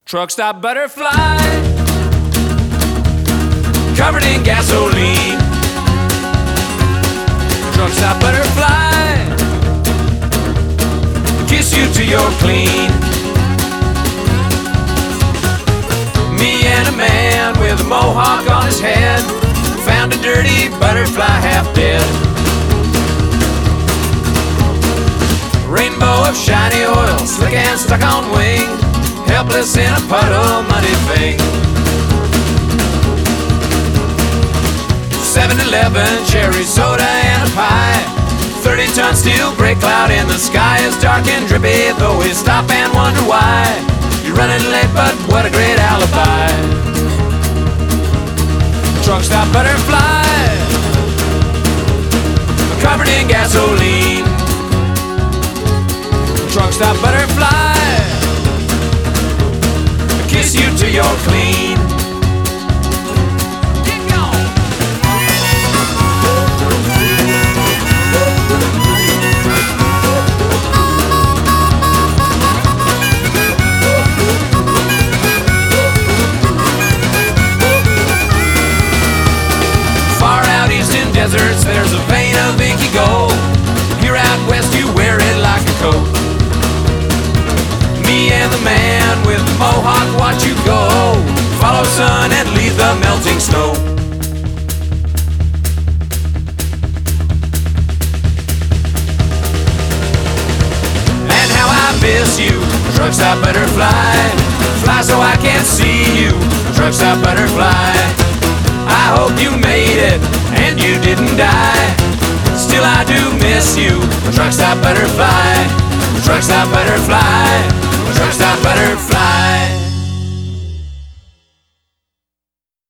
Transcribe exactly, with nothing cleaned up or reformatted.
Truck stop butterfly, covered in gasoline. Truck stop butterfly, kiss you till you're clean. Me and a man with a mohawk on his head found a dirty butterfly half dead. Rainbow of shiny oil, slick and stuck on wing, helpless in a puddle, muddy thing. seven eleven, cherry soda and a pie, thirty ton steel gray cloud in the sky is dark and drippy, though we stop and wonder why. You're running late, but what a great alibi. Truck stop butterfly, covered in gasoline. Truck stop butterfly, kiss you till you're clean. Get gone. Far out east in deserts, there's a vein of inky gold. Here out west, you wear it like a coat. Me and the man with the mohawk watch you go, follow sun and leave the melting snow. And how I miss you, truck stop butterfly, fly so I can't see you, truck stop butterfly. I hope you made it and you didn't die, still I do miss you, truck stop butterfly, truck stop butterfly, truck stop butterfly.